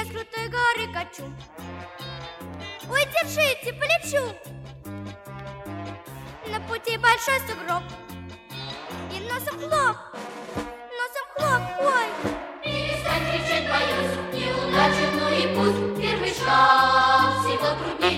с крутой горы качу. Ой, держите, полечу. На пути большой сугроб. И носом хлоп, ой. Перестань кричать, боюсь, неудачи, ну и пусть. Первый шаг всего труднее.